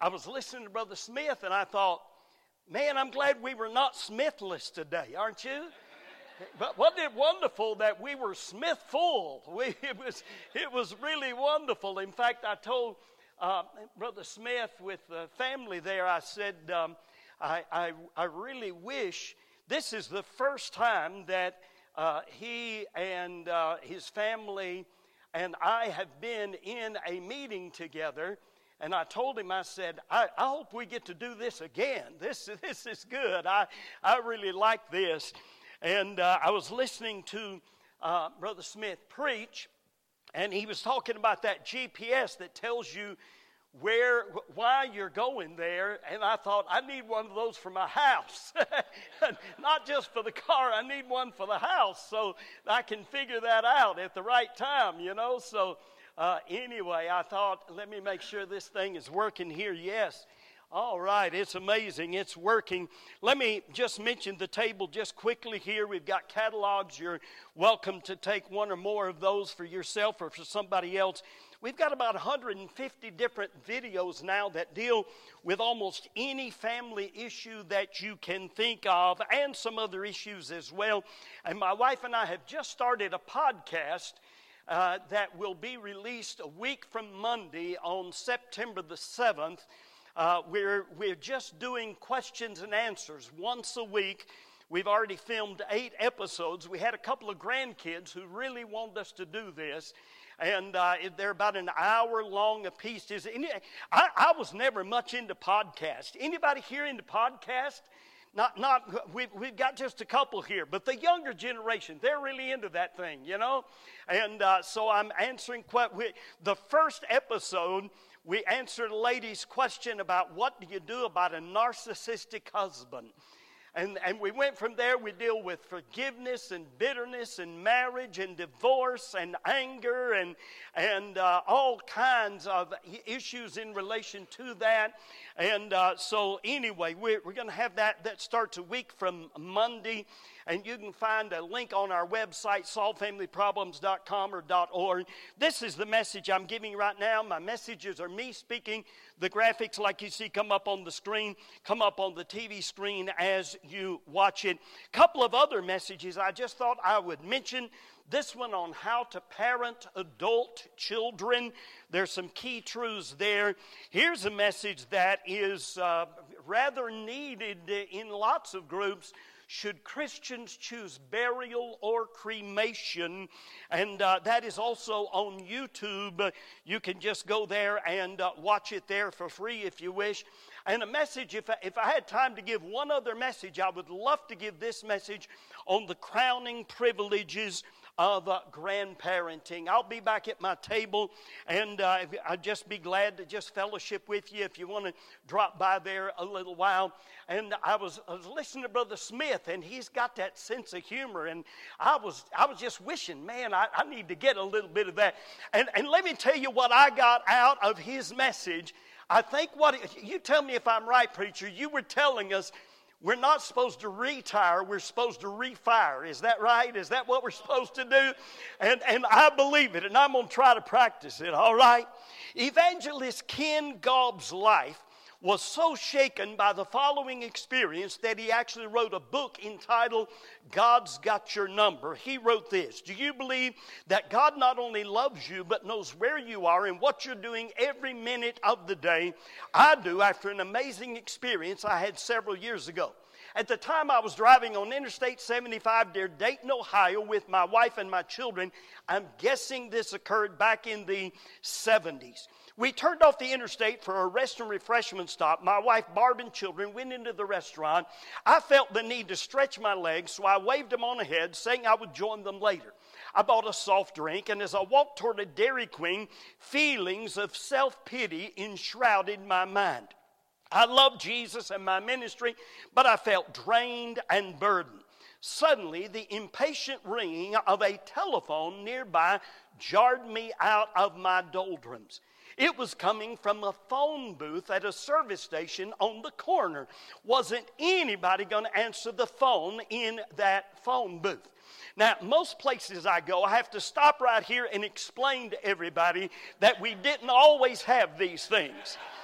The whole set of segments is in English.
I was listening to Brother Smith, and I thought, man, I'm glad we were not Smithless today, aren't you? But wasn't it wonderful that we were Smithful? It was really wonderful. In fact, I told Brother Smith with the family there, I said, I really wish this is the first time that he and his family and I have been in a meeting together. And I told him, I said, I hope we get to do this again. This is good. I really like this. And I was listening to Brother Smith preach, and he was talking about that GPS that tells you why you're going there. And I thought, I need one of those for my house. Not just for the car, I need one for the house so I can figure that out at the right time, So anyway, I thought, let me make sure this thing is working here. Yes. All right, it's amazing. It's working. Let me just mention the table just quickly here. We've got catalogs. You're welcome to take one or more of those for yourself or for somebody else. We've got about 150 different videos now that deal with almost any family issue that you can think of, and some other issues as well. And my wife and I have just started a podcast that will be released a week from Monday on September the 7th. We're just doing questions and answers once a week. We've already filmed 8 episodes. We had a couple of grandkids who really wanted us to do this, and they're about an hour long a piece. I was never much into podcasts. Anybody here into podcasts? We've got just a couple here, but the younger generation, they're really into that thing, And so I'm answering the first episode. We answered a lady's question about what do you do about a narcissistic husband. And we went from there. We deal with forgiveness and bitterness and marriage and divorce and anger and all kinds of issues in relation to that. And so anyway, we're going to have that starts a week from Monday. And you can find a link on our website, solvefamilyproblems.com or .org. This is the message I'm giving right now. My messages are me speaking. The graphics, like you see, come up on the screen, come up on the TV screen as you watch it. A couple of other messages I just thought I would mention. This one on how to parent adult children. There's some key truths there. Here's a message that is rather needed in lots of groups. Should Christians choose burial or cremation? And that is also on YouTube. You can just go there and watch it there for free if you wish. And a message, if I had time to give one other message, I would love to give this message on the crowning privileges of grandparenting. I'll be back at my table, and I'd just be glad to just fellowship with you if you want to drop by there a little while. And I was listening to Brother Smith, and he's got that sense of humor, and I was just wishing, man, I need to get a little bit of that. And let me tell you what I got out of his message. I think you tell me if I'm right, preacher. You were telling us we're not supposed to retire, we're supposed to refire. Is that right? Is that what we're supposed to do? And I believe it, and I'm going to try to practice it, all right? Evangelist Ken Gaub's life was so shaken by the following experience that he actually wrote a book entitled God's Got Your Number. He wrote this: do you believe that God not only loves you but knows where you are and what you're doing every minute of the day? I do, after an amazing experience I had several years ago. At the time, I was driving on Interstate 75 near Dayton, Ohio with my wife and my children. I'm guessing this occurred back in the 70s. We turned off the interstate for a rest and refreshment stop. My wife, Barb, and children went into the restaurant. I felt the need to stretch my legs, so I waved them on ahead, saying I would join them later. I bought a soft drink, and as I walked toward a Dairy Queen, feelings of self-pity enshrouded my mind. I loved Jesus and my ministry, but I felt drained and burdened. Suddenly, the impatient ringing of a telephone nearby jarred me out of my doldrums. It was coming from a phone booth at a service station on the corner. Wasn't anybody going to answer the phone in that phone booth? Now, most places I go, I have to stop right here and explain to everybody that we didn't always have these things.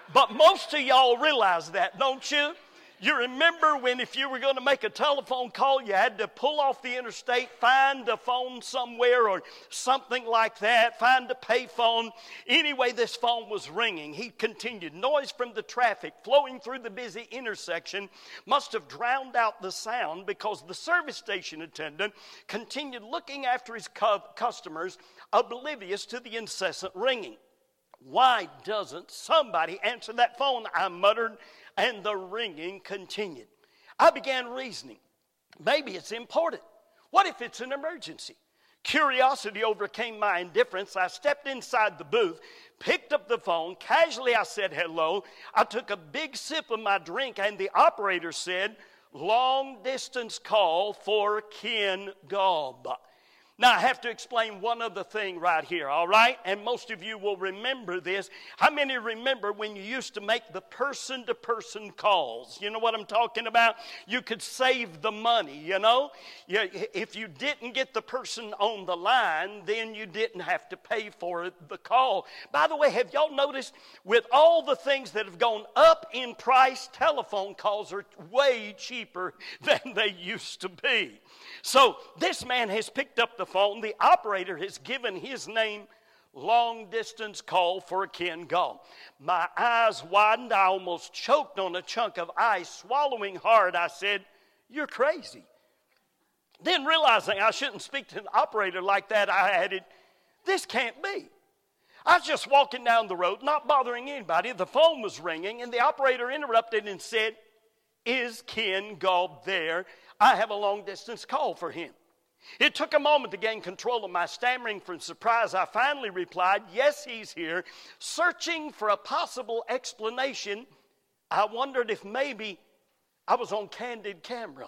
But most of y'all realize that, don't you? You remember when if you were going to make a telephone call, you had to pull off the interstate, find a phone somewhere or something like that, find a pay phone. Anyway, this phone was ringing. He continued. Noise from the traffic flowing through the busy intersection must have drowned out the sound because the service station attendant continued looking after his customers, oblivious to the incessant ringing. Why doesn't somebody answer that phone? I muttered, and the ringing continued. I began reasoning. Maybe it's important. What if it's an emergency? Curiosity overcame my indifference. I stepped inside the booth, picked up the phone. Casually, I said hello. I took a big sip of my drink, and the operator said, "Long distance call for Ken Gaub." Now, I have to explain one other thing right here, all right? And most of you will remember this. How many remember when you used to make the person-to-person calls? You know what I'm talking about? You could save the money, you know? If you didn't get the person on the line, then you didn't have to pay for the call. By the way, have y'all noticed with all the things that have gone up in price, telephone calls are way cheaper than they used to be. So this man has picked up the phone. The operator has given his name, long distance call for Ken Gaub. My eyes widened. I almost choked on a chunk of ice. Swallowing hard, I said, "You're crazy." Then realizing I shouldn't speak to an operator like that, I added, "This can't be." I was just walking down the road, not bothering anybody. The phone was ringing, and the operator interrupted and said, "Is Ken Gaub there? I have a long-distance call for him." It took a moment to gain control of my stammering from surprise. I finally replied, "Yes, he's here." Searching for a possible explanation, I wondered if maybe I was on candid camera.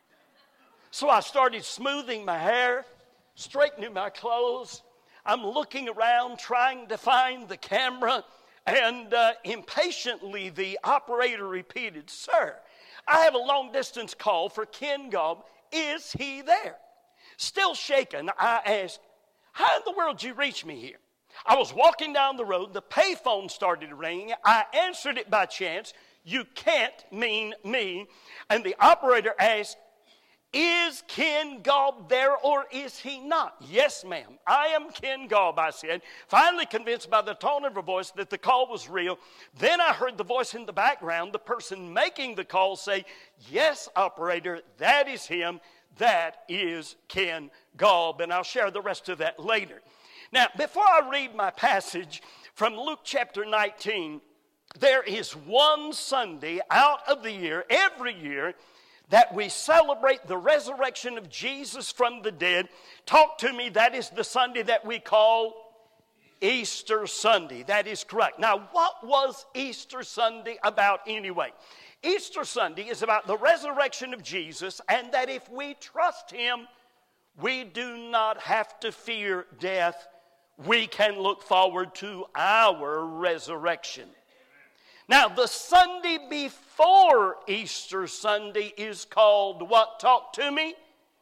So I started smoothing my hair, straightening my clothes. I'm looking around, trying to find the camera, and impatiently the operator repeated, "Sir, I have a long-distance call for Ken Gaub. Is he there?" Still shaken, I asked, "How in the world did you reach me here?" I was walking down the road. The payphone started ringing. I answered it by chance. "You can't mean me." And the operator asked, "Is Ken Gaub there or is he not?" "Yes, ma'am, I am Ken Gaub," I said, finally convinced by the tone of her voice that the call was real. Then I heard the voice in the background, the person making the call, say, "Yes, operator, that is him. That is Ken Gaub." And I'll share the rest of that later. Now, before I read my passage from Luke chapter 19, there is one Sunday out of the year, every year, that we celebrate the resurrection of Jesus from the dead. Talk to me, that is the Sunday that we call Easter Sunday. That is correct. Now, what was Easter Sunday about anyway? Easter Sunday is about the resurrection of Jesus, and that if we trust Him, we do not have to fear death. We can look forward to our resurrection. Now, the Sunday before Easter Sunday is called what? Talk to me.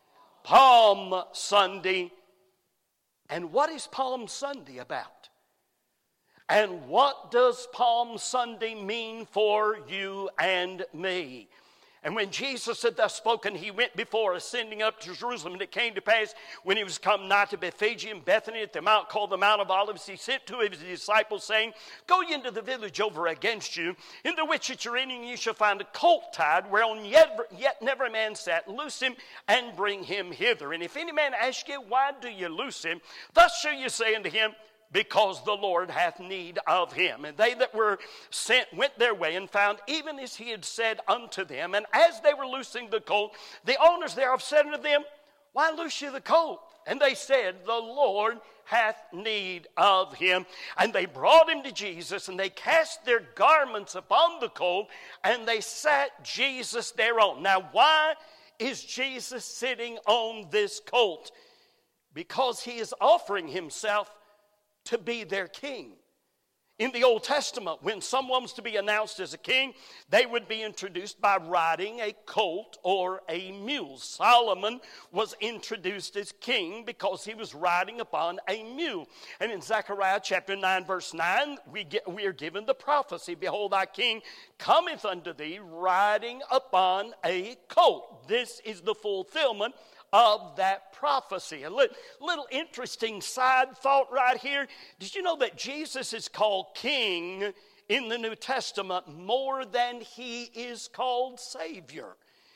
Palm Sunday. And what is Palm Sunday about? And what does Palm Sunday mean for you and me? And when Jesus had thus spoken, he went before, ascending up to Jerusalem. And it came to pass, when he was come nigh to Bethphage and Bethany, at the mount called the Mount of Olives, he sent two of his disciples, saying, "Go ye into the village over against you, into which at your entering ye shall find a colt tied, whereon yet never a man sat. Loose him, and bring him hither. And if any man ask you, Why do you loose him? Thus shall you say unto him, Because the Lord hath need of him." And they that were sent went their way, and found even as he had said unto them. And as they were loosing the colt, the owners thereof said unto them, "Why loose you the colt?" And they said, "The Lord hath need of him." And they brought him to Jesus, and they cast their garments upon the colt, and they sat Jesus thereon. Now, why is Jesus sitting on this colt? Because he is offering himself to be their king. In the Old Testament, when someone was to be announced as a king, they would be introduced by riding a colt or a mule. Solomon was introduced as king because he was riding upon a mule. And in Zechariah chapter 9, verse 9, we are given the prophecy, behold, thy king cometh unto thee riding upon a colt. This is the fulfillment of that prophecy. A little interesting side thought right here. Did you know that Jesus is called king in the New Testament more than he is called Savior?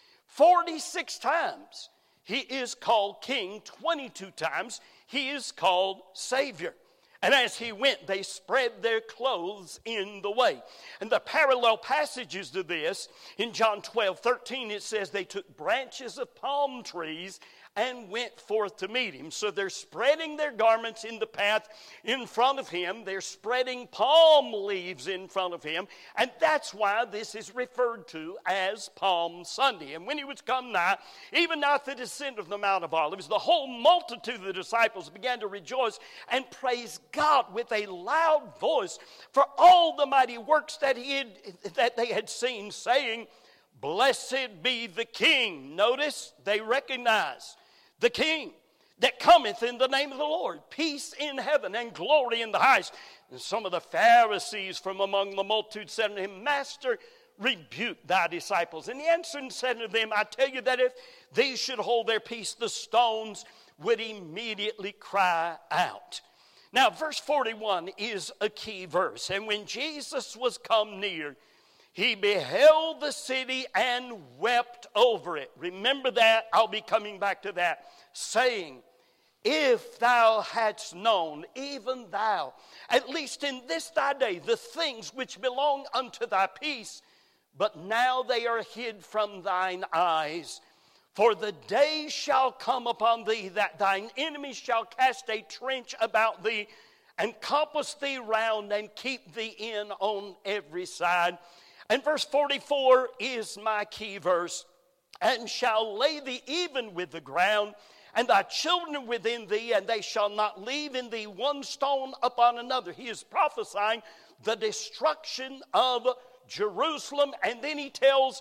46 times he is called king, 22 times he is called Savior. And as he went, they spread their clothes in the way. And the parallel passages to this, in John 12:13, it says they took branches of palm trees and went forth to meet him. So they're spreading their garments in the path in front of him. They're spreading palm leaves in front of him. And that's why this is referred to as Palm Sunday. And when he was come nigh, even now at the descent of the Mount of Olives, the whole multitude of the disciples began to rejoice and praise God with a loud voice for all the mighty works that they had seen, saying, Blessed be the King. Notice, they recognize the King that cometh in the name of the Lord. Peace in heaven and glory in the highest. And some of the Pharisees from among the multitude said unto him, Master, rebuke thy disciples. And he answered and said unto them, I tell you that if these should hold their peace, the stones would immediately cry out. Now, verse 41 is a key verse. And when Jesus was come near, he beheld the city and wept over it. Remember that. I'll be coming back to that. Saying, if thou hadst known, even thou, at least in this thy day, the things which belong unto thy peace, but now they are hid from thine eyes. For the day shall come upon thee that thine enemies shall cast a trench about thee, and compass thee round, and keep thee in on every side. And verse 44 is my key verse. And shall lay thee even with the ground, and thy children within thee, and they shall not leave in thee one stone upon another. He is prophesying the destruction of Jerusalem. And then he tells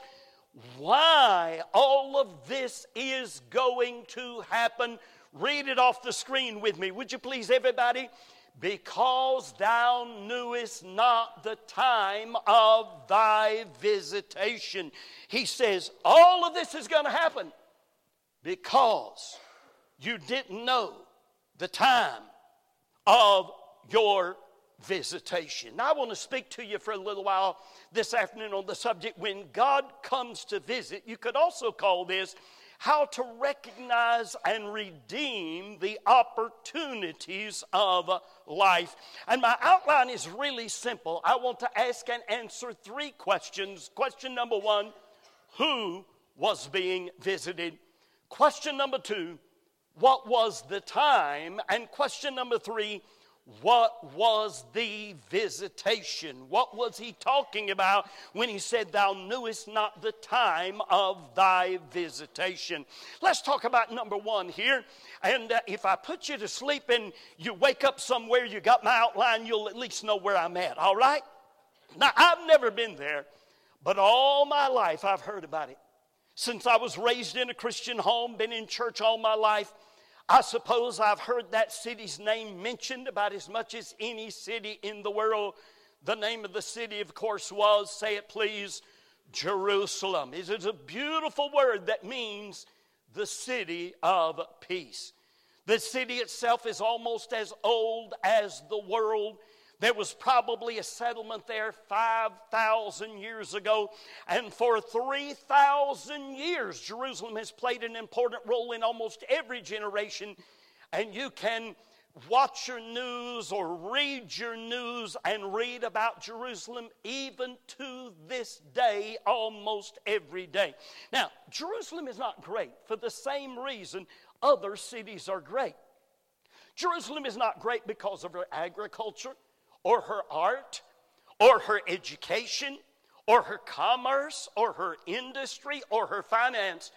why all of this is going to happen. Read it off the screen with me. Would you please, everybody? Because thou knewest not the time of thy visitation. He says all of this is going to happen because you didn't know the time of your visitation. Now, I want to speak to you for a little while this afternoon on the subject, when God comes to visit. You could also call this how to recognize and redeem the opportunities of life. And my outline is really simple. I want to ask and answer three questions. Question number one, who was being visited? Question number two, what was the time? And question number three, what was the visitation? What was he talking about when he said, thou knewest not the time of thy visitation? Let's talk about number one here. And if I put you to sleep and you wake up somewhere, you got my outline, you'll at least know where I'm at, all right? Now, I've never been there, but all my life I've heard about it. Since I was raised in a Christian home, been in church all my life, I suppose I've heard that city's name mentioned about as much as any city in the world. The name of the city, of course, was, say it please, Jerusalem. It is a beautiful word that means the city of peace. The city itself is almost as old as the world. There was probably a settlement there 5,000 years ago. And for 3,000 years, Jerusalem has played an important role in almost every generation. And you can watch your news or read your news and read about Jerusalem even to this day, almost every day. Now, Jerusalem is not great for the same reason other cities are great. Jerusalem is not great because of her agriculture, or her art, or her education, or her commerce, or her industry, or her finance.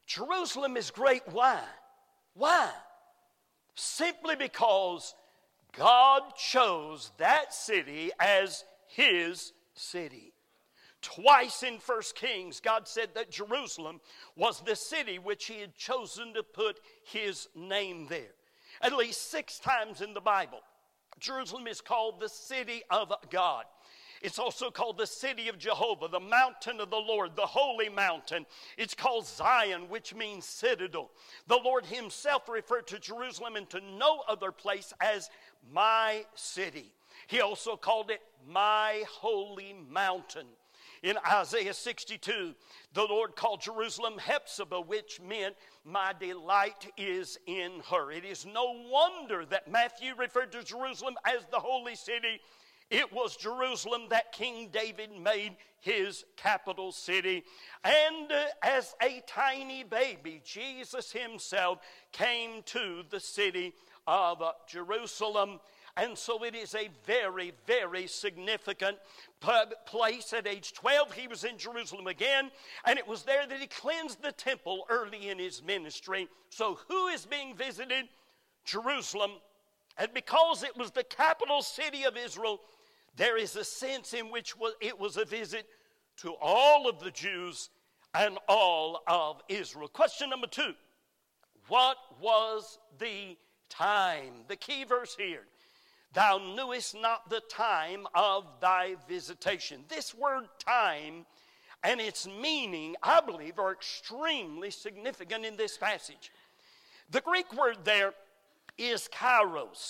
Jerusalem is great. Why? Why? Simply because God chose that city as his city. Twice in 1 Kings, God said that Jerusalem was the city which he had chosen to put his name there. At least 6 times in the Bible, Jerusalem is called the city of God. It's also called the city of Jehovah, the mountain of the Lord, the holy mountain. It's called Zion, which means citadel. The Lord himself referred to Jerusalem and to no other place as my city. He also called it my holy mountain. In Isaiah 62, the Lord called Jerusalem Hephzibah, which meant my delight is in her. It is no wonder that Matthew referred to Jerusalem as the holy city. It was Jerusalem that King David made his capital city. And as a tiny baby, Jesus himself came to the city of Jerusalem. And so it is a very, very significant place. At age 12, he was in Jerusalem again, and it was there that he cleansed the temple early in his ministry. So who is being visited? Jerusalem. And because it was the capital city of Israel, there is a sense in which it was a visit to all of the Jews and all of Israel. Question number 2. What was the time? The key verse here. Thou knewest not the time of thy visitation. This word time and its meaning, I believe, are extremely significant in this passage. The Greek word there is kairos,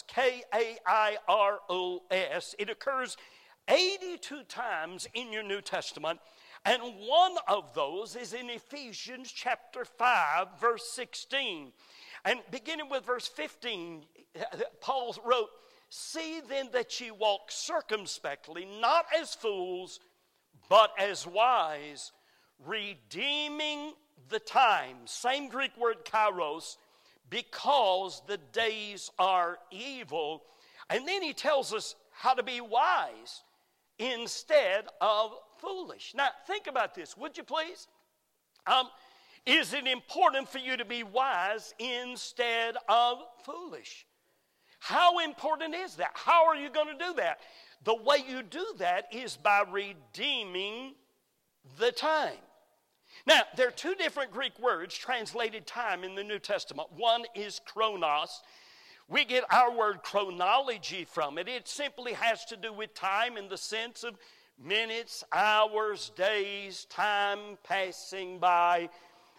K-A-I-R-O-S. It occurs 82 times in your New Testament, and one of those is in Ephesians chapter 5, verse 16. And beginning with verse 15, Paul wrote, See then that ye walk circumspectly, not as fools, but as wise, redeeming the time. Same Greek word kairos, because the days are evil. And then he tells us how to be wise instead of foolish. Now, think about this, would you please? Is it important for you to be wise instead of foolish? How important is that? How are you going to do that? The way you do that is by redeeming the time. Now, there are 2 different Greek words translated time in the New Testament. One is chronos. We get our word chronology from it. It simply has to do with time in the sense of minutes, hours, days, time passing by.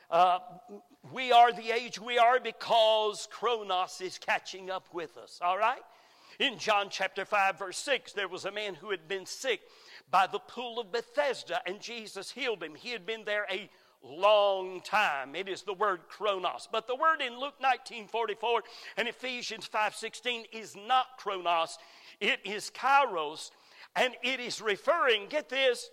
We are the age we are because chronos is catching up with us, all right? In John chapter 5, verse 6, there was a man who had been sick by the pool of Bethesda, and Jesus healed him. He had been there a long time. It is the word chronos. But the word in Luke 19:44 and Ephesians 5:16 is not chronos. It is kairos, and it is referring, get this,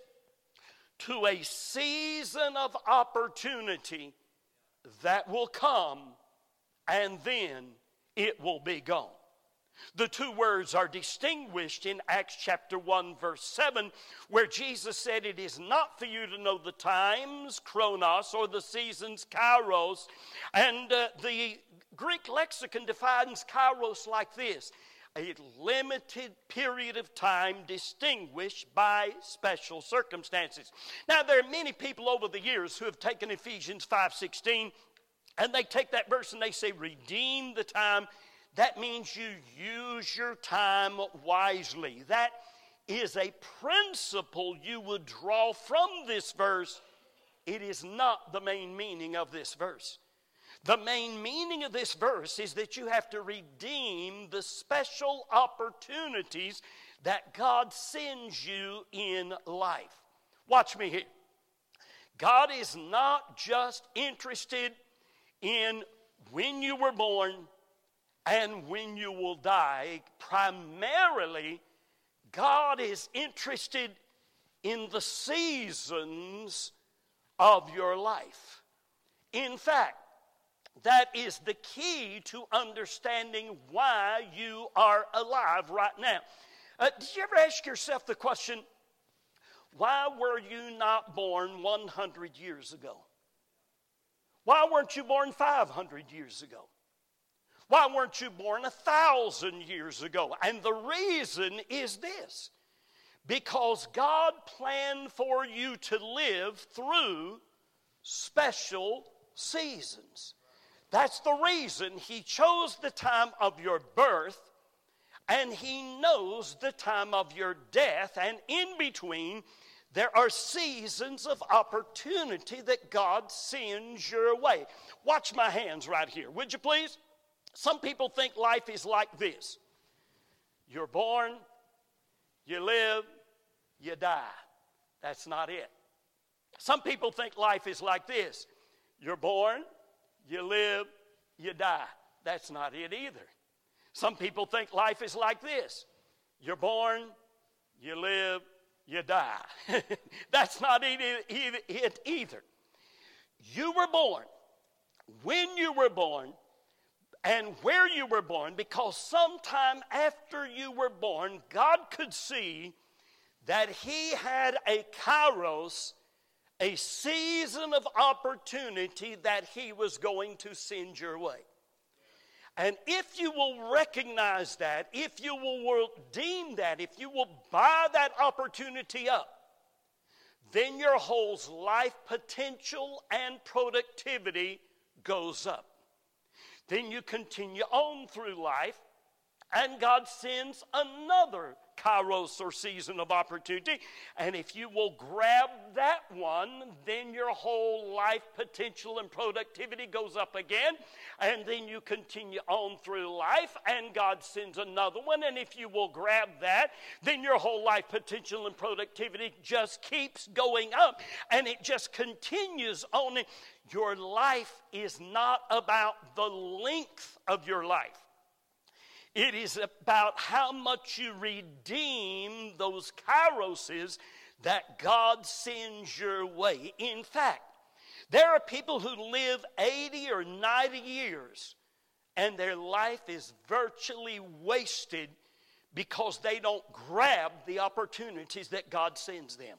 to a season of opportunity that will come, and then it will be gone. The 2 words are distinguished in Acts chapter 1, verse 7, where Jesus said, It is not for you to know the times, chronos, or the seasons, kairos. And the Greek lexicon defines kairos like this: a limited period of time distinguished by special circumstances. Now, there are many people over the years who have taken Ephesians 5:16, and they take that verse and they say, redeem the time. That means you use your time wisely. That is a principle you would draw from this verse. It is not the main meaning of this verse. The main meaning of this verse is that you have to redeem the special opportunities that God sends you in life. Watch me here. God is not just interested in when you were born and when you will die. Primarily, God is interested in the seasons of your life. In fact, that is the key to understanding why you are alive right now. Did you ever ask yourself the question, why were you not born 100 years ago? Why weren't you born 500 years ago? Why weren't you born 1,000 years ago? And the reason is this: because God planned for you to live through special seasons. That's the reason He chose the time of your birth, and He knows the time of your death, and in between there are seasons of opportunity that God sends your way. Watch my hands right here, would you please? Some people think life is like this: you're born, you live, you die. That's not it. Some people think life is like this: you're born, you live, you die. That's not it either. Some people think life is like this: you're born, you live, you die. That's not it either. You were born, when you were born, and where you were born, because sometime after you were born, God could see that He had a kairos, a season of opportunity that He was going to send your way. And if you will recognize that, if you will deem that, if you will buy that opportunity up, then your whole life potential and productivity goes up. Then you continue on through life, and God sends another kairos, or season of opportunity. And if you will grab that one, then your whole life potential and productivity goes up again. And then you continue on through life, and God sends another one. And if you will grab that, then your whole life potential and productivity just keeps going up, and it just continues on. Your life is not about the length of your life. It is about how much you redeem those kairoses that God sends your way. In fact, there are people who live 80 or 90 years, and their life is virtually wasted because they don't grab the opportunities that God sends them.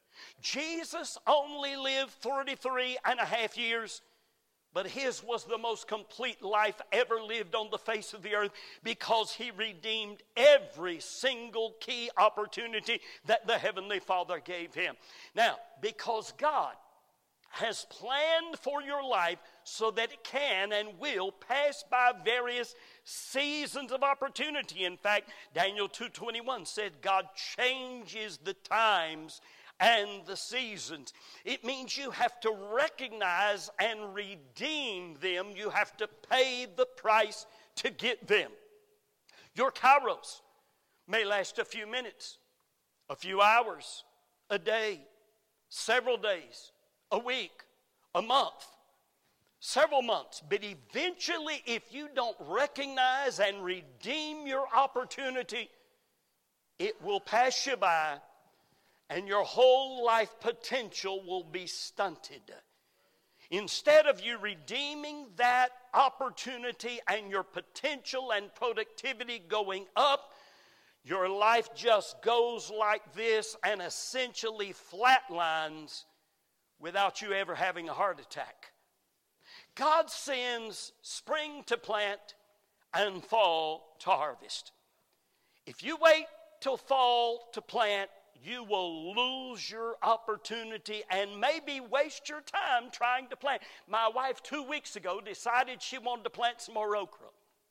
Jesus only lived 33 and a half years, but His was the most complete life ever lived on the face of the earth, because He redeemed every single key opportunity that the Heavenly Father gave Him. Now, because God has planned for your life so that it can and will pass by various seasons of opportunity. In fact, Daniel 2:21 said God changes the times and the seasons. It means you have to recognize and redeem them. You have to pay the price to get them. Your kairos may last a few minutes, a few hours, a day, several days, a week, a month, several months. But eventually, if you don't recognize and redeem your opportunity, it will pass you by, and your whole life potential will be stunted. Instead of you redeeming that opportunity and your potential and productivity going up, your life just goes like this and essentially flatlines without you ever having a heart attack. God sends spring to plant and fall to harvest. If you wait till fall to plant, you will lose your opportunity and maybe waste your time trying to plant. My wife 2 weeks ago decided she wanted to plant some more okra.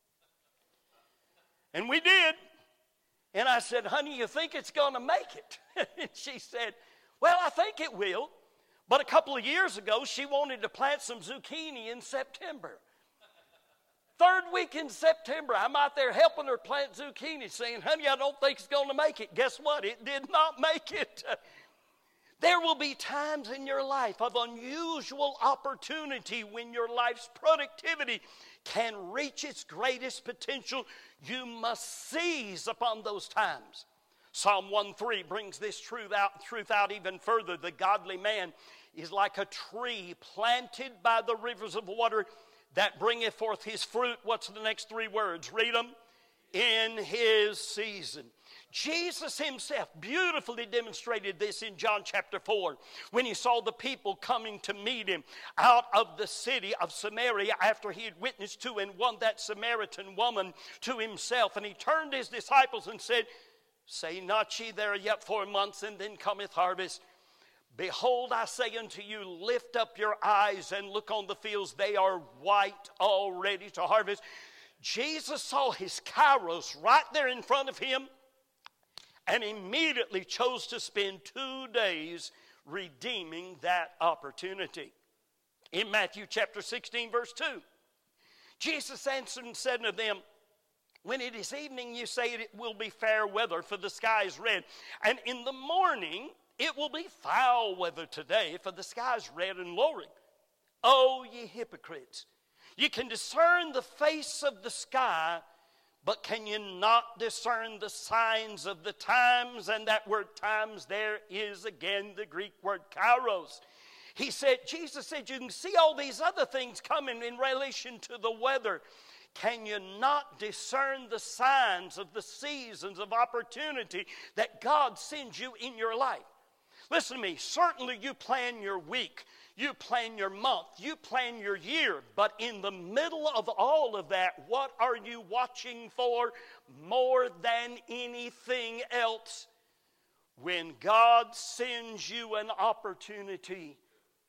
And we did. And I said, honey, you think it's going to make it? And she said, well, I think it will. But a couple of years ago, she wanted to plant some zucchini in September. Third week in September, I'm out there helping her plant zucchini, saying, honey, I don't think it's going to make it. Guess what? It did not make it. There will be times in your life of unusual opportunity when your life's productivity can reach its greatest potential. You must seize upon those times. Psalm 1:3 brings this truth out even further. The godly man is like a tree planted by the rivers of water that bringeth forth his fruit. What's the next three words? Read them. In his season. Jesus himself beautifully demonstrated this in John chapter 4 when he saw the people coming to meet him out of the city of Samaria after he had witnessed to and won that Samaritan woman to himself. And he turned to his disciples and said, "Say not ye, there are yet 4 months, and then cometh harvest. Behold, I say unto you, lift up your eyes and look on the fields. They are white already to harvest." Jesus saw his kairos right there in front of him and immediately chose to spend 2 days redeeming that opportunity. In Matthew chapter 16, verse 2, Jesus answered and said unto them, "When it is evening, you say it will be fair weather, for the sky is red. And in the morning, it will be foul weather today, for the sky is red and lowering. O ye hypocrites, you can discern the face of the sky, but can you not discern the signs of the times?" And that word times there is again the Greek word kairos. Jesus said, you can see all these other things coming in relation to the weather. Can you not discern the signs of the seasons of opportunity that God sends you in your life? Listen to me, certainly you plan your week, you plan your month, you plan your year, but in the middle of all of that, what are you watching for more than anything else? When God sends you an opportunity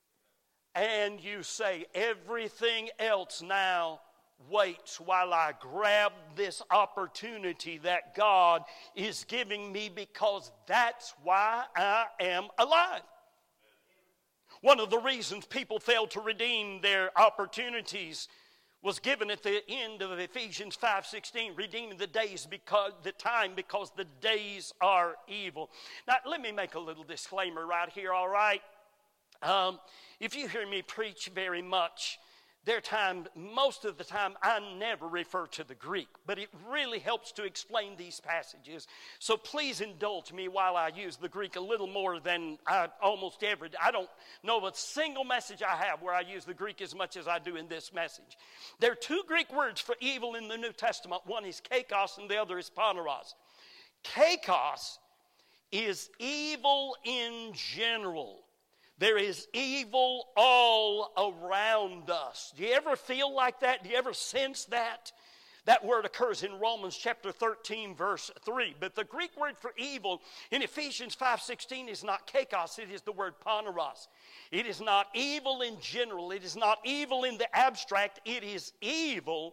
and you say, everything else now waits while I grab this opportunity that God is giving me, because that's why I am alive. One of the reasons people fail to redeem their opportunities was given at the end of Ephesians 5:16, redeeming the days because the days are evil. Now, let me make a little disclaimer right here, all right? If you hear me preach very much, most of the time, I never refer to the Greek, but it really helps to explain these passages. So please indulge me while I use the Greek a little more than I almost ever do. I don't know a single message I have where I use the Greek as much as I do in this message. There are 2 Greek words for evil in the New Testament. One is kakos and the other is poneros. Kakos is evil in general. There is evil all around us. Do you ever feel like that? Do you ever sense that? That word occurs in Romans chapter 13, verse 3. But the Greek word for evil in Ephesians 5:16 is not kakos, it is the word poneros. It is not evil in general. It is not evil in the abstract. It is evil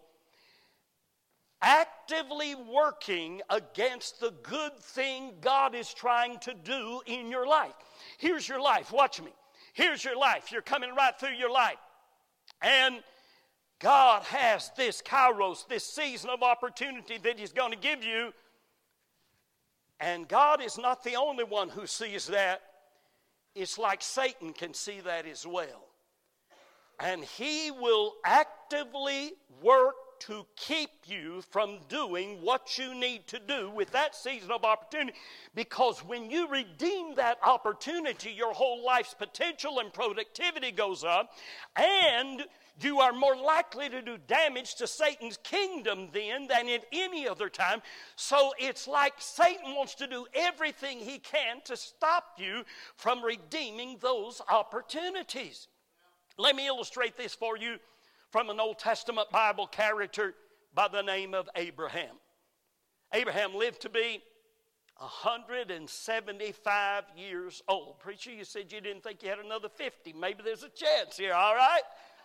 actively working against the good thing God is trying to do in your life. Here's your life. Watch me. Here's your life. You're coming right through your life. And God has this kairos, this season of opportunity that He's going to give you. And God is not the only one who sees that. It's like Satan can see that as well. And he will actively work to keep you from doing what you need to do with that season of opportunity. Because when you redeem that opportunity, your whole life's potential and productivity goes up, and you are more likely to do damage to Satan's kingdom then than at any other time. So it's like Satan wants to do everything he can to stop you from redeeming those opportunities. Let me illustrate this for you from an Old Testament Bible character by the name of Abraham. Abraham lived to be 175 years old. Preacher, you said you didn't think you had another 50. Maybe there's a chance here, all right?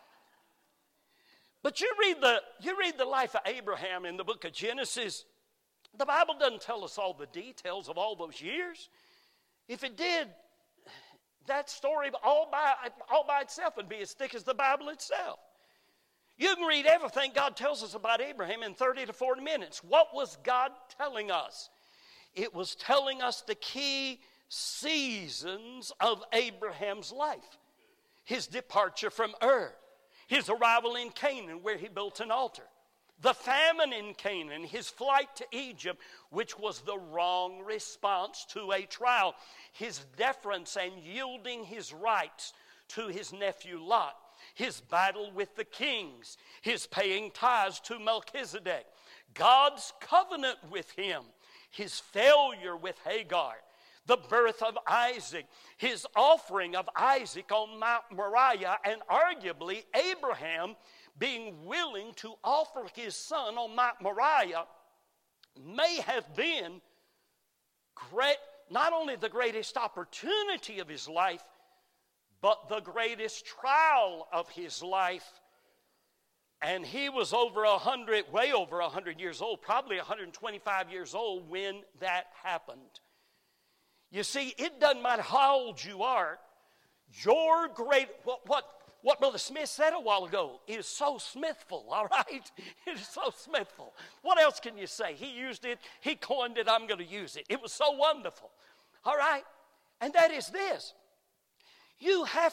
But you read the life of Abraham in the book of Genesis. The Bible doesn't tell us all the details of all those years. If it did, that story all by itself would be as thick as the Bible itself. You can read everything God tells us about Abraham in 30 to 40 minutes. What was God telling us? It was telling us the key seasons of Abraham's life. His departure from Ur. His arrival in Canaan, where he built an altar. The famine in Canaan, his flight to Egypt, which was the wrong response to a trial. His deference and yielding his rights to his nephew Lot. His battle with the kings. His paying tithes to Melchizedek. God's covenant with him. his failure with Hagar, the birth of Isaac, his offering of Isaac on Mount Moriah, and arguably Abraham being willing to offer his son on Mount Moriah may have been great, not only the greatest opportunity of his life, but the greatest trial of his life. And he was way over 100 years old, probably 125 years old when that happened. You see, it doesn't matter how old you are, your what Brother Smith said a while ago is so Smithful, all right? It is so Smithful. What else can you say? He used it, he coined it, I'm going to use it. It was so wonderful, all right? And that is this. You have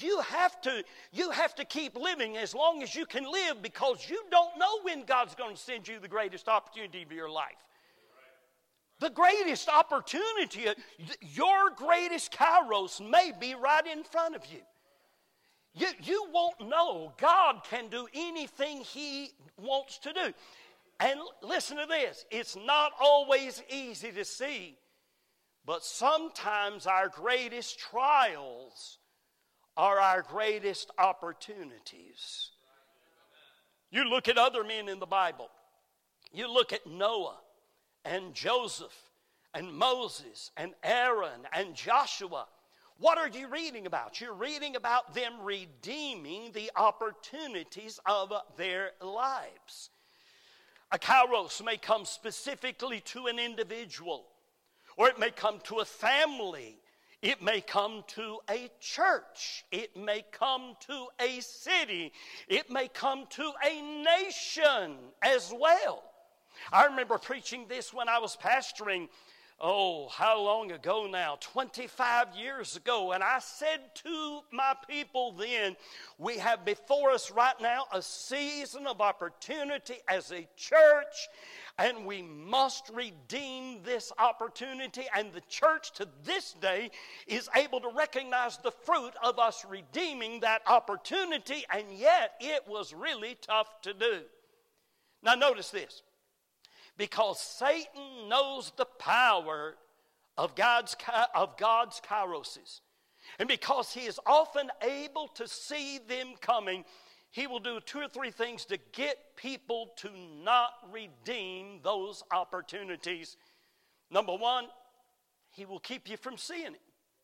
to keep living as long as you can live, because you don't know when God's going to send you the greatest opportunity of your life. The greatest opportunity, your greatest kairos may be right in front of you. You won't know. God can do anything he wants to do. And listen to this. It's not always easy to see, but sometimes our greatest trials are our greatest opportunities. You look at other men in the Bible. You look at Noah and Joseph and Moses and Aaron and Joshua. What are you reading about? You're reading about them redeeming the opportunities of their lives. A kairos may come specifically to an individual, or it may come to a family. It may come to a church. It may come to a city. It may come to a nation as well. I remember preaching this when I was pastoring, how long ago now? 25 years ago. And I said to my people then, we have before us right now a season of opportunity as a church, and we must redeem this opportunity. And the church to this day is able to recognize the fruit of us redeeming that opportunity, and yet it was really tough to do. Now notice this. Because Satan knows the power of God's kairoses, and because he is often able to see them coming, he will do 2 or 3 things to get people to not redeem those opportunities. Number 1, he will keep you from seeing it.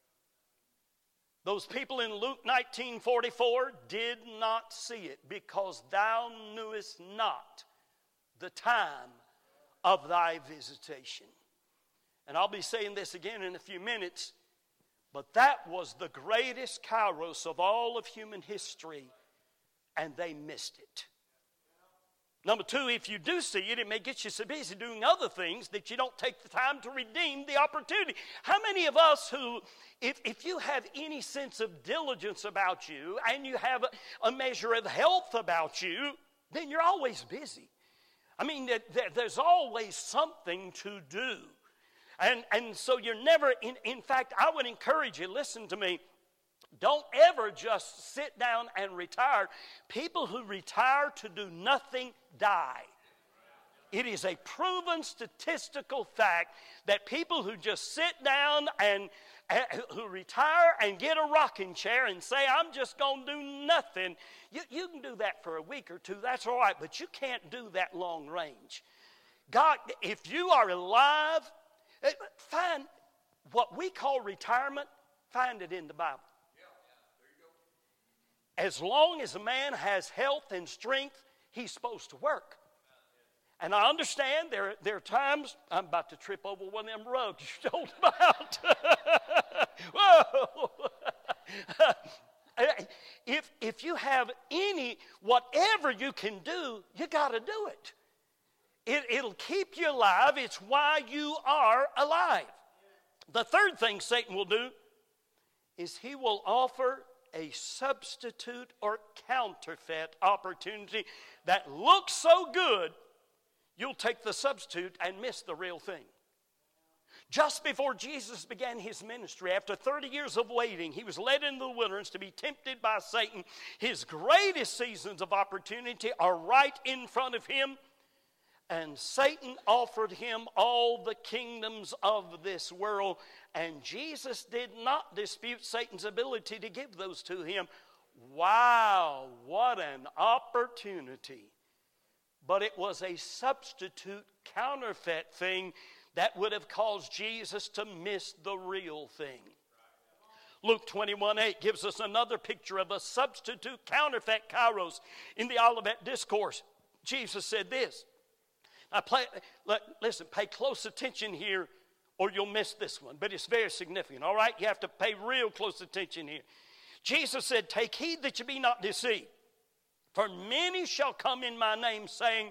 Those people in Luke 19:44 did not see it, because thou knewest not the time of thy visitation. And I'll be saying this again in a few minutes, but that was the greatest kairos of all of human history, and they missed it. Number 2, if you do see it, it may get you so busy doing other things that you don't take the time to redeem the opportunity. How many of us who, if you have any sense of diligence about you, and you have a measure of health about you, then you're always busy. I mean, there's always something to do. And so you're never, in fact, I would encourage you, listen to me, don't ever just sit down and retire. People who retire to do nothing die. It is a proven statistical fact that people who just sit down and who retire and get a rocking chair and say, I'm just going to do nothing. You can do that for a week or 2, that's all right, but you can't do that long range. God, if you are alive, find what we call retirement, find it in the Bible. As long as a man has health and strength, he's supposed to work. And I understand there are times, I'm about to trip over one of them rugs you told about. Whoa! If you have whatever you can do, you got to do it. It'll keep you alive. It's why you are alive. The third thing Satan will do is he will offer a substitute or counterfeit opportunity that looks so good, you'll take the substitute and miss the real thing. Just before Jesus began his ministry, after 30 years of waiting, he was led into the wilderness to be tempted by Satan. His greatest seasons of opportunity are right in front of him. And Satan offered him all the kingdoms of this world. And Jesus did not dispute Satan's ability to give those to him. Wow, what an opportunity. But it was a substitute counterfeit thing that would have caused Jesus to miss the real thing. Luke 21:8 gives us another picture of a substitute counterfeit kairos. In the Olivet Discourse, Jesus said this. Now listen, pay close attention here or you'll miss this one. But it's very significant, all right? You have to pay real close attention here. Jesus said, take heed that you be not deceived. For many shall come in my name, saying,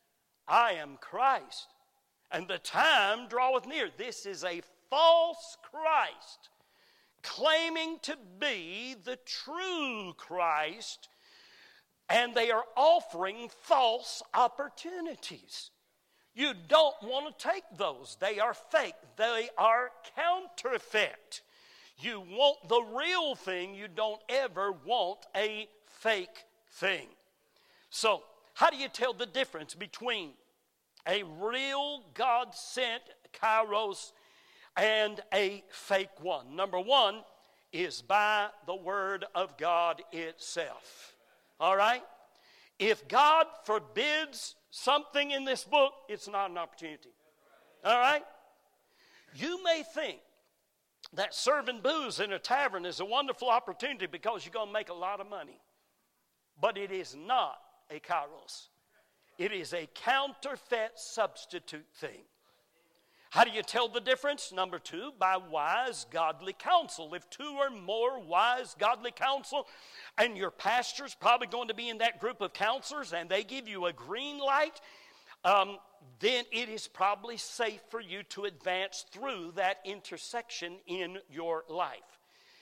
I am Christ, and the time draweth near. This is a false Christ, claiming to be the true Christ, and they are offering false opportunities. You don't want to take those. They are fake. They are counterfeit. You want the real thing. You don't ever want a fake thing. So, how do you tell the difference between a real God-sent kairos and a fake one? Number one is by the Word of God itself. All right? If God forbids something in this book, it's not an opportunity. All right? You may think that serving booze in a tavern is a wonderful opportunity because you're going to make a lot of money. But it is not a kairos. It is a counterfeit substitute thing. How do you tell the difference? Number two, by wise, godly counsel. If two or more wise, godly counsel, and your pastor's probably going to be in that group of counselors, and they give you a green light, then it is probably safe for you to advance through that intersection in your life.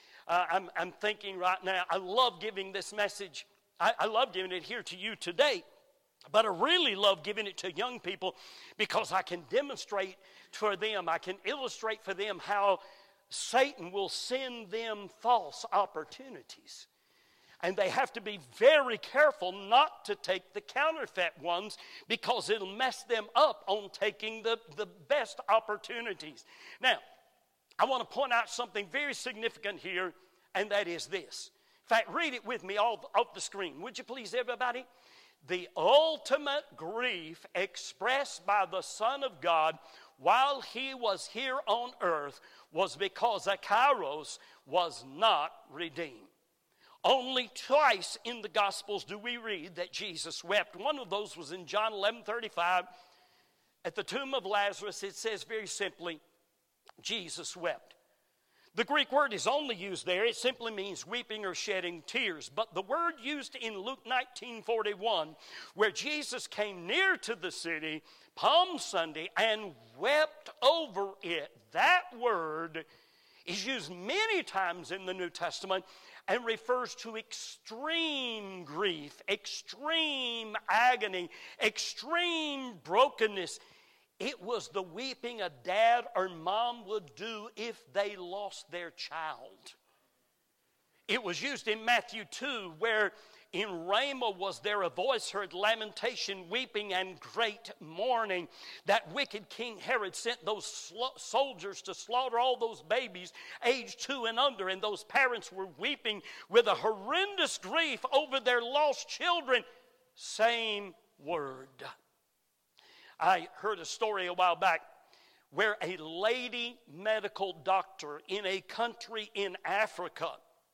I'm thinking right now, I love giving this message. I love giving it here to you today. But I really love giving it to young people because I can demonstrate for them, I can illustrate for them how Satan will send them false opportunities. And they have to be very careful not to take the counterfeit ones because it'll mess them up on taking the best opportunities. Now, I want to point out something very significant here, and that is this. In fact, read it with me off the screen. Would you please, everybody? The ultimate grief expressed by the Son of God while he was here on earth was because a kairos was not redeemed. Only twice in the Gospels do we read that Jesus wept. One of those was in John 11:35. At the tomb of Lazarus, it says very simply, Jesus wept. The Greek word is only used there. It simply means weeping or shedding tears. But the word used in Luke 19:41, where Jesus came near to the city, Palm Sunday, and wept over it, that word is used many times in the New Testament and refers to extreme grief, extreme agony, extreme brokenness. It was the weeping a dad or mom would do if they lost their child. It was used in Matthew 2, where in Ramah was there a voice heard, lamentation, weeping, and great mourning. That wicked King Herod sent those soldiers to slaughter all those babies aged 2 and under, and those parents were weeping with a horrendous grief over their lost children. Same word. I heard a story a while back where a lady medical doctor in a country in Africa,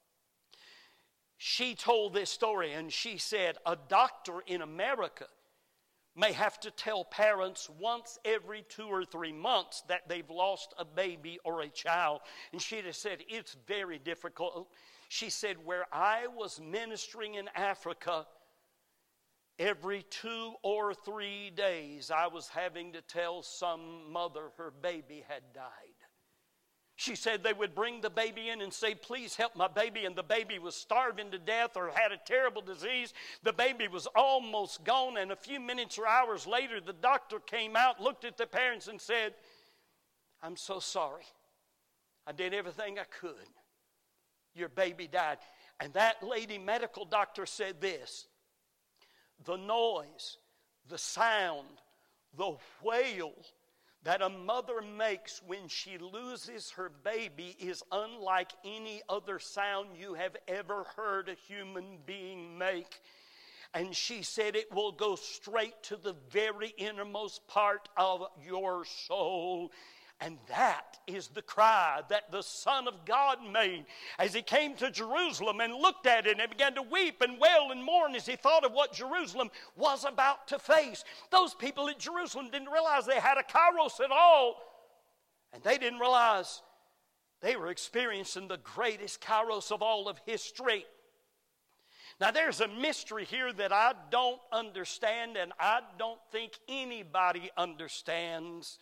she told this story and she said a doctor in America may have to tell parents once every 2 or 3 months that they've lost a baby or a child. And she just said it's very difficult. She said where I was ministering in Africa, every 2 or 3 days, I was having to tell some mother her baby had died. She said they would bring the baby in and say, please help my baby, and the baby was starving to death or had a terrible disease. The baby was almost gone, and a few minutes or hours later, the doctor came out, looked at the parents and said, I'm so sorry. I did everything I could. Your baby died. And that lady medical doctor said this: the noise, the sound, The wail that a mother makes when she loses her baby is unlike any other sound you have ever heard a human being make. And she said it will go straight to the very innermost part of your soul. And that is the cry that the Son of God made as he came to Jerusalem and looked at it and began to weep and wail and mourn as he thought of what Jerusalem was about to face. Those people at Jerusalem didn't realize they had a kairos at all. And they didn't realize they were experiencing the greatest kairos of all of history. Now there's a mystery here that I don't understand, and I don't think anybody understands.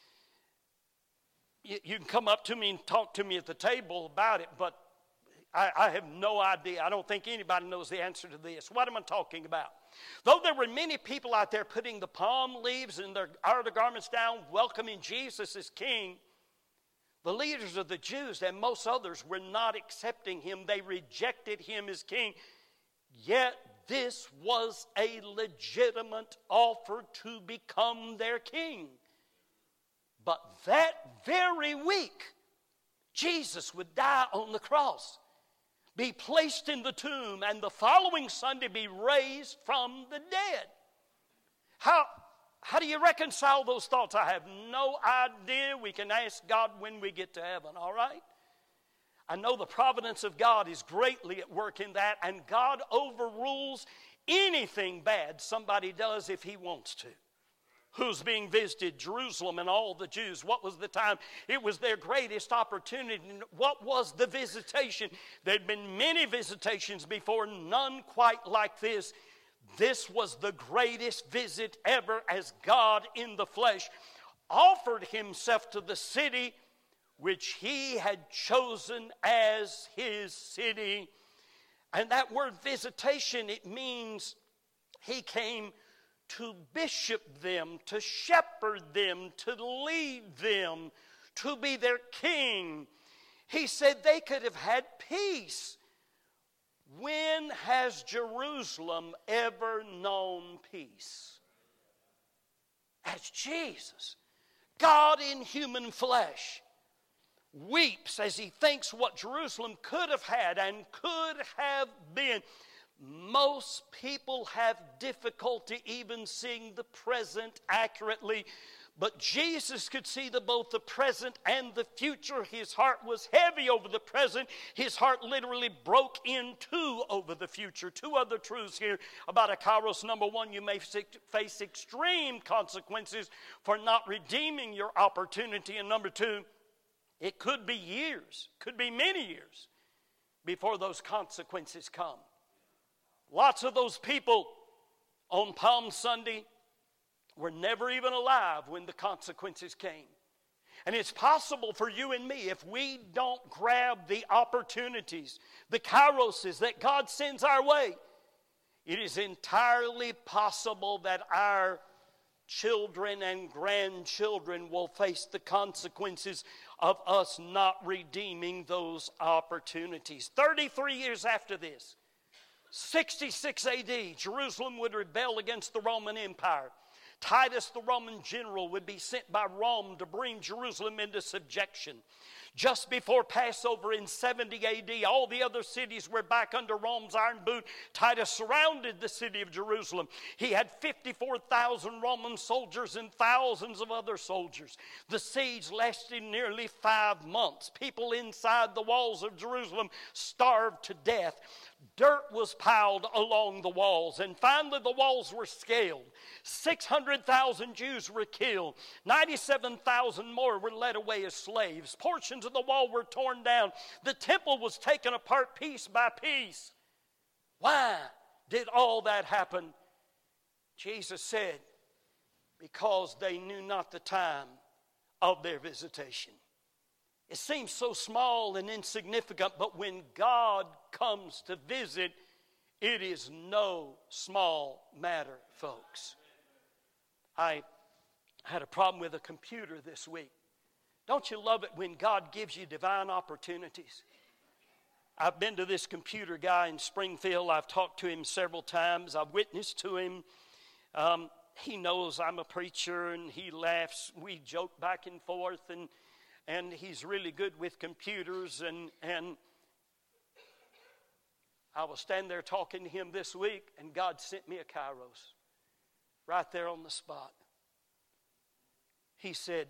You can come up to me and talk to me at the table about it, but I have no idea. I don't think anybody knows the answer to this. What am I talking about? Though there were many people out there putting the palm leaves and their outer garments down, welcoming Jesus as king, the leaders of the Jews and most others were not accepting him. They rejected him as king. Yet this was a legitimate offer to become their king. But that very week, Jesus would die on the cross, be placed in the tomb, and the following Sunday be raised from the dead. How do you reconcile those thoughts? I have no idea. We can ask God when we get to heaven, all right? I know the providence of God is greatly at work in that, and God overrules anything bad somebody does if he wants to. Who's being visited? Jerusalem and all the Jews. What was the time? It was their greatest opportunity. What was the visitation? There had been many visitations before, none quite like this. This was the greatest visit ever, as God in the flesh offered himself to the city which he had chosen as his city. And that word visitation, it means he came to bishop them, to shepherd them, to lead them, to be their king. He said they could have had peace. When has Jerusalem ever known peace? That's Jesus. God in human flesh weeps as he thinks what Jerusalem could have had and could have been. Most people have difficulty even seeing the present accurately, but Jesus could see both the present and the future. His heart was heavy over the present. His heart literally broke in two over the future. Two other truths here about a kairos. Number one, you may face extreme consequences for not redeeming your opportunity. And number two, it could be years, could be many years before those consequences come. Lots of those people on Palm Sunday were never even alive when the consequences came. And it's possible for you and me, if we don't grab the opportunities, the kairoses that God sends our way, it is entirely possible that our children and grandchildren will face the consequences of us not redeeming those opportunities. 33 years after this, 66 AD, Jerusalem would rebel against the Roman Empire. Titus, the Roman general, would be sent by Rome to bring Jerusalem into subjection. Just before Passover in 70 AD, all the other cities were back under Rome's iron boot. Titus surrounded the city of Jerusalem. He had 54,000 Roman soldiers and thousands of other soldiers. The siege lasted nearly 5 months. People inside the walls of Jerusalem starved to death. Dirt was piled along the walls, and finally the walls were scaled. 600,000 Jews were killed. 97,000 more were led away as slaves. Portions of the wall were torn down. The temple was taken apart piece by piece. Why did all that happen? Jesus said, because they knew not the time of their visitation. It seems so small and insignificant, but when God comes to visit, it is no small matter, folks. I had a problem with a computer this week. Don't you love it when God gives you divine opportunities? I've been to this computer guy in Springfield. I've talked to him several times. I've witnessed to him. he knows I'm a preacher, and he laughs. We joke back and forth, and he's really good with computers. And I was standing there talking to him this week, and God sent me a Kairos right there on the spot. He said,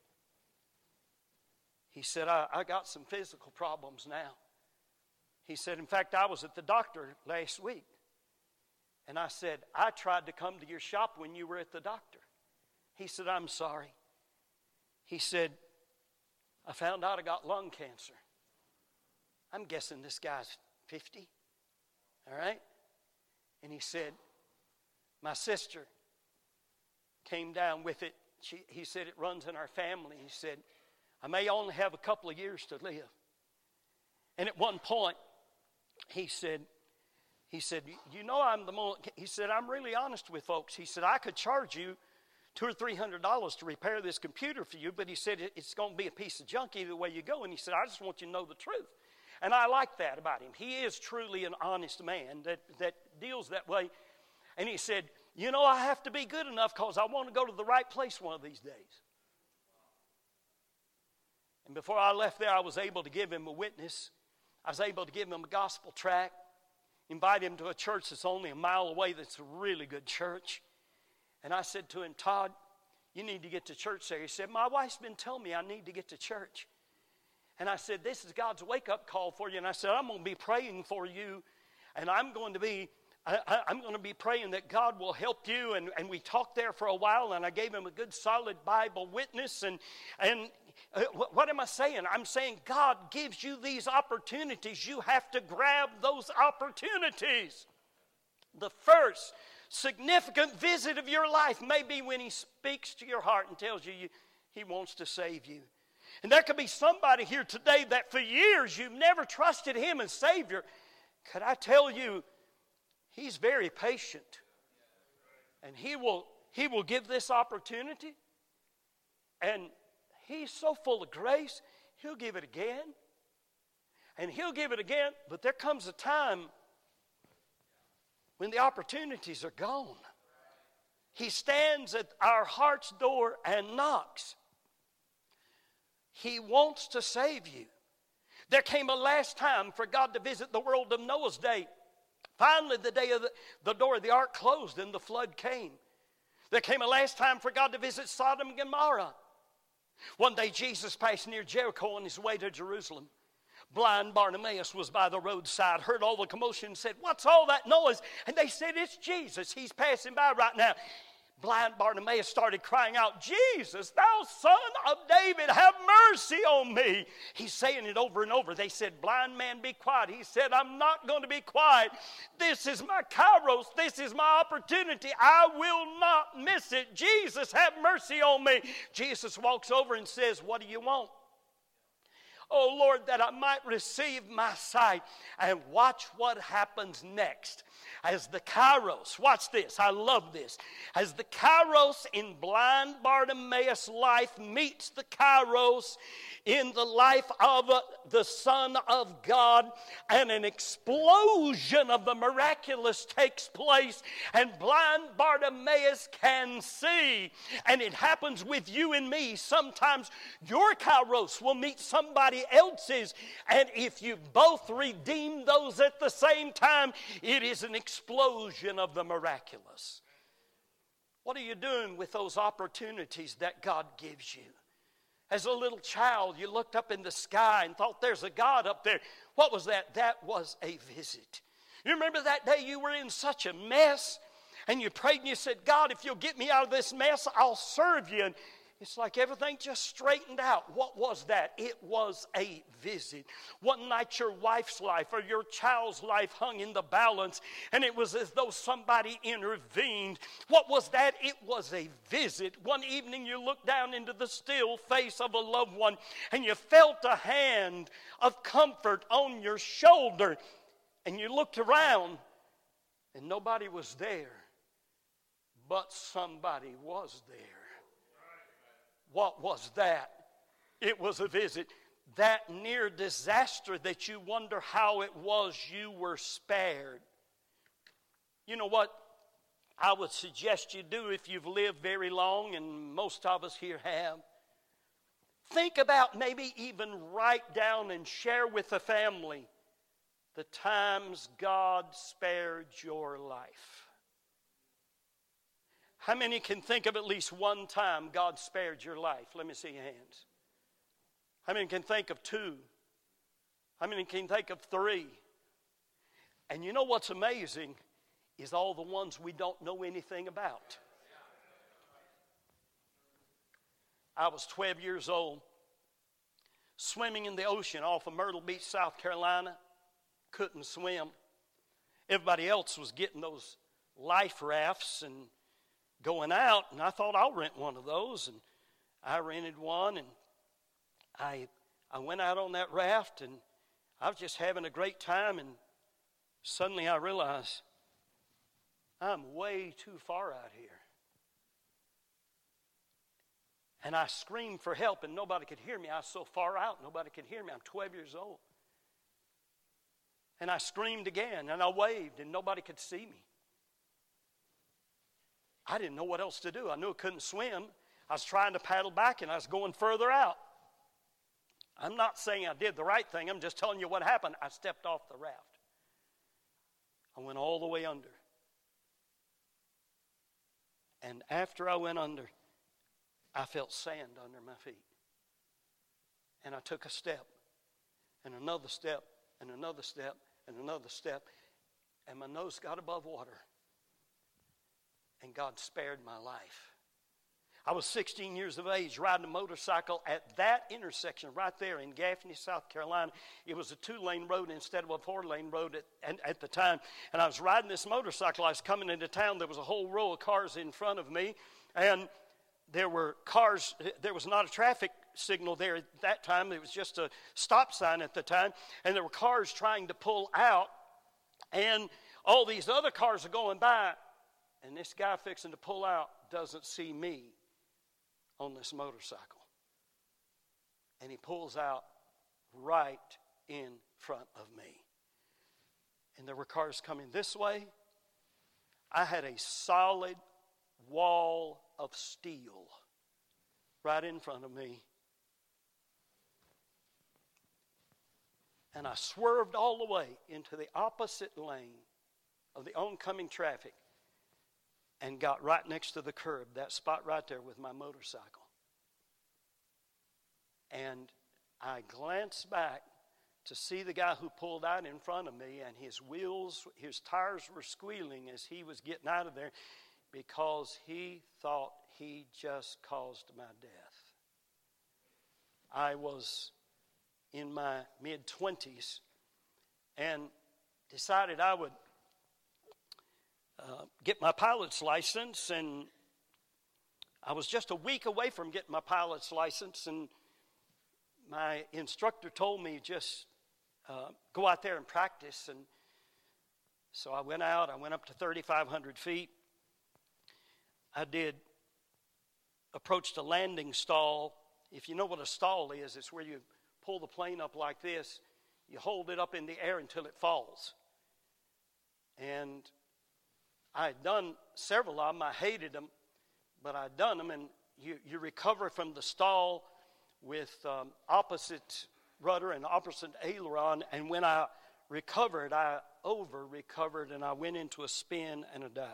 I got some physical problems now. He said, in fact, I was at the doctor last week. And I said, I tried to come to your shop when you were at the doctor. He said, I'm sorry. He said, I found out I got lung cancer. I'm guessing this guy's 50. All right? And he said, my sister came down with it. He said, it runs in our family. He said, I may only have a couple of years to live. And at one point, he said, you know, he said, I'm really honest with folks. He said, I could charge you $200 or $300 to repair this computer for you, but he said, it's going to be a piece of junk either way you go. And he said, I just want you to know the truth. And I like that about him. He is truly an honest man that deals that way. And he said, you know, I have to be good enough because I want to go to the right place one of these days. And before I left there, I was able to give him a witness. I was able to give him a gospel tract, invite him to a church that's only a mile away that's a really good church. And I said to him, Todd, you need to get to church there. He said, my wife's been telling me I need to get to church. And I said, this is God's wake-up call for you. And I said, I'm going to be praying for you, and I'm going to be praying that God will help you. And we talked there for a while, and I gave him a good solid Bible witness. And what am I saying? I'm saying God gives you these opportunities. You have to grab those opportunities. The first significant visit of your life may be when he speaks to your heart and tells you he wants to save you. And there could be somebody here today that for years you've never trusted him as Savior. Could I tell you, he's very patient. And he will give this opportunity. And he's so full of grace, he'll give it again. And he'll give it again, but there comes a time when the opportunities are gone. He stands at our heart's door and knocks. He wants to save you. There came a last time for God to visit the world of Noah's day. Finally, the day of the door of the ark closed and the flood came. There came a last time for God to visit Sodom and Gomorrah. One day Jesus passed near Jericho on his way to Jerusalem. Blind Bartimaeus was by the roadside, heard all the commotion and said, what's all that noise? And they said, it's Jesus. He's passing by right now. Blind Bartimaeus started crying out, Jesus, thou son of David, have mercy on me. He's saying it over and over. They said, blind man, be quiet. He said, I'm not going to be quiet. This is my Kairos. This is my opportunity. I will not miss it. Jesus, have mercy on me. Jesus walks over and says, what do you want? Oh, Lord, that I might receive my sight. And watch what happens next. As the Kairos, watch this, I love this. As the Kairos in blind Bartimaeus' life meets the Kairos in the life of the Son of God, and an explosion of the miraculous takes place, and blind Bartimaeus can see. And it happens with you and me. Sometimes your Kairos will meet somebody else's, and if you both redeem those at the same time, it is an explosion of the miraculous. What are you doing with those opportunities that God gives you? As a little child, you looked up in the sky and thought there's a God up there. What was that? That was a visit. You remember that day you were in such a mess and you prayed and you said, God, if you'll get me out of this mess, I'll serve you. And it's like everything just straightened out. What was that? It was a visit. One night your wife's life or your child's life hung in the balance, and it was as though somebody intervened. What was that? It was a visit. One evening you looked down into the still face of a loved one, and you felt a hand of comfort on your shoulder, and you looked around, and nobody was there, but somebody was there. What was that? It was a visit. That near disaster that you wonder how it was you were spared. You know what? I would suggest you do if you've lived very long, and most of us here have. Think about, maybe even write down and share with the family the times God spared your life. How many can think of at least one time God spared your life? Let me see your hands. How many can think of two? How many can think of three? And you know what's amazing is all the ones we don't know anything about. I was 12 years old, swimming in the ocean off of Myrtle Beach, South Carolina. Couldn't swim. Everybody else was getting those life rafts and going out, and I thought I'll rent one of those, and I rented one, and I went out on that raft, and I was just having a great time, and suddenly I realized I'm way too far out here. And I screamed for help, and nobody could hear me. I was so far out, nobody could hear me. I'm 12 years old. And I screamed again, and I waved, and nobody could see me. I didn't know what else to do. I knew I couldn't swim. I was trying to paddle back, and I was going further out. I'm not saying I did the right thing. I'm just telling you what happened. I stepped off the raft. I went all the way under. And after I went under, I felt sand under my feet. And I took a step, and another step, and another step, and another step, and my nose got above water, and God spared my life. I was 16 years of age, riding a motorcycle at that intersection right there in Gaffney, South Carolina. It was a 2-lane road instead of a 4-lane road at the time, and I was riding this motorcycle. I was coming into town. There was a whole row of cars in front of me, and there were cars. There was not a traffic signal there at that time. It was just a stop sign at the time, and there were cars trying to pull out, and all these other cars are going by, and this guy fixing to pull out doesn't see me on this motorcycle, and he pulls out right in front of me, and there were cars coming this way. I had a solid wall of steel right in front of me. And I swerved all the way into the opposite lane of the oncoming traffic and got right next to the curb, that spot right there with my motorcycle. And I glanced back to see the guy who pulled out in front of me, and his tires were squealing as he was getting out of there because he thought he just caused my death. I was in my mid-20s and decided I would get my pilot's license, and I was just a week away from getting my pilot's license, and my instructor told me just go out there and practice. And so I went out. I went up to 3,500 feet. I approached a landing stall. If you know what a stall is, it's where you pull the plane up like this. You hold it up in the air until it falls. And I had done several of them. I hated them, but I'd done them. And you recover from the stall with opposite rudder and opposite aileron. And when I recovered, I over-recovered, and I went into a spin and a dive.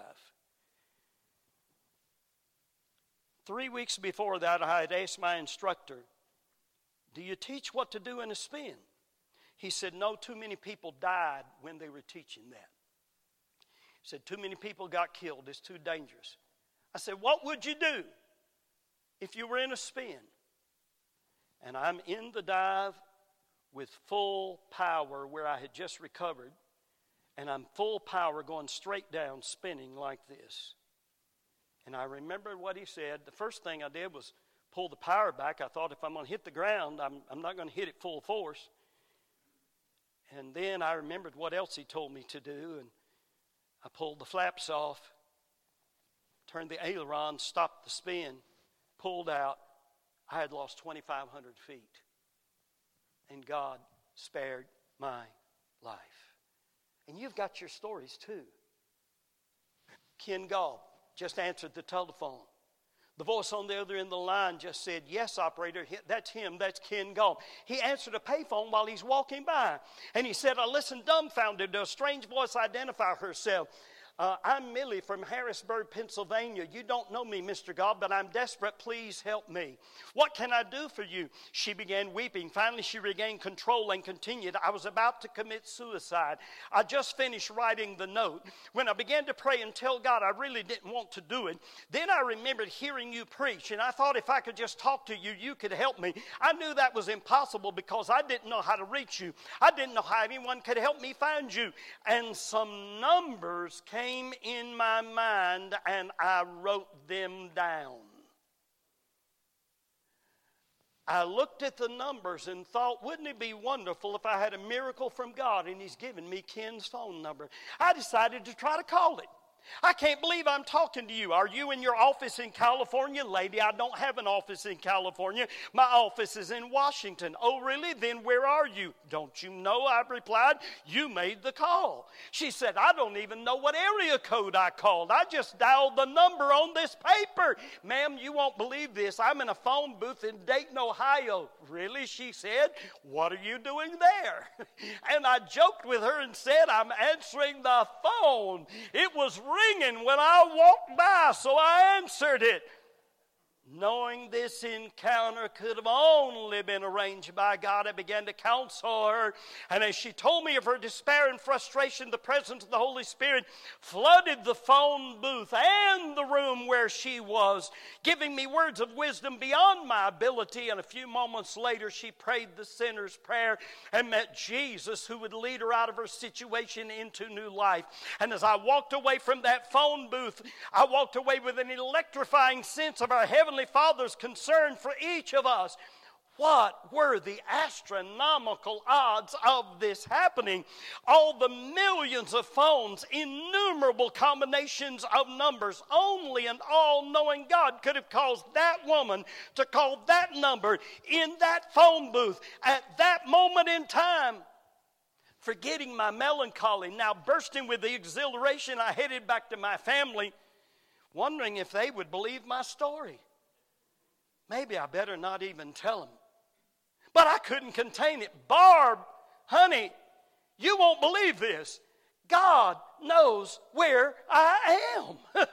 3 weeks before that, I had asked my instructor, "Do you teach what to do in a spin?" He said, "No, too many people died when they were teaching that." He said, "Too many people got killed. It's too dangerous." I said, "What would you do if you were in a spin?" And I'm in the dive with full power where I had just recovered, and I'm full power going straight down, spinning like this. And I remember what he said. The first thing I did was pull the power back. I thought, if I'm going to hit the ground, I'm not going to hit it full force. And then I remembered what else he told me to do, and I pulled the flaps off, turned the aileron, stopped the spin, pulled out. I had lost 2,500 feet, and God spared my life. And you've got your stories too. Ken Gaub just answered the telephone. The voice on the other end of the line just said, "Yes, operator, that's him, that's Ken Gaub." He answered a payphone while he's walking by. And he said, "I listened dumbfounded to a strange voice identify herself. I'm Millie from Harrisburg, Pennsylvania. You don't know me, Mr. Gaub, but I'm desperate. Please help me. What can I do for you?" She began weeping. Finally, she regained control and continued, "I was about to commit suicide. I just finished writing the note. When I began to pray and tell God I really didn't want to do it, then I remembered hearing you preach, and I thought if I could just talk to you, you could help me. I knew that was impossible because I didn't know how to reach you. I didn't know how anyone could help me find you. And some numbers came in my mind, and I wrote them down. I looked at the numbers and thought, wouldn't it be wonderful if I had a miracle from God and He's given me Ken's phone number? I decided to try to call it. I can't believe I'm talking to you. Are you in your office in California? Lady, I don't have an office in California. My office is in Washington. Oh, really? Then where are you? Don't you know? I replied, you made the call. She said, I don't even know what area code I called. I just dialed the number on this paper. Ma'am, you won't believe this. I'm in a phone booth in Dayton, Ohio. Really? She said, what are you doing there? And I joked with her and said, I'm answering the phone. It was ringing when I walked by, so I answered it. Knowing this encounter could have only been arranged by God, I began to counsel her. And as she told me of her despair and frustration, the presence of the Holy Spirit flooded the phone booth and the room where she was, giving me words of wisdom beyond my ability. And a few moments later, she prayed the sinner's prayer and met Jesus, who would lead her out of her situation into new life. And as I walked away from that phone booth, I walked away with an electrifying sense of our Heavenly Father's concern for each of us. What were the astronomical odds of this happening? All the millions of phones, innumerable combinations of numbers, only an all-knowing God could have caused that woman to call that number in that phone booth at that moment in time. Forgetting my melancholy, now bursting with the exhilaration, I headed back to my family, wondering if they would believe my story. Maybe I better not even tell them. But I couldn't contain it. Barb, honey, you won't believe this. God knows where I am.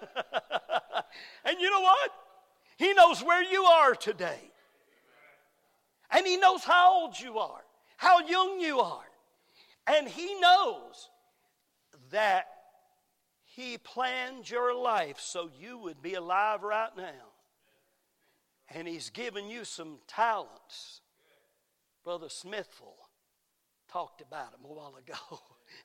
And you know what? He knows where you are today. And He knows how old you are, how young you are. And He knows that He planned your life so you would be alive right now. And He's given you some talents. Brother Smithville talked about them a while ago.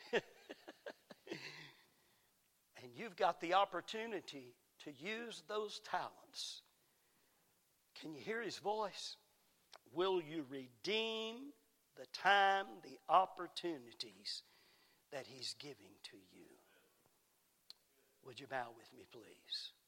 And you've got the opportunity to use those talents. Can you hear His voice? Will you redeem the time, the opportunities that He's giving to you? Would you bow with me, please?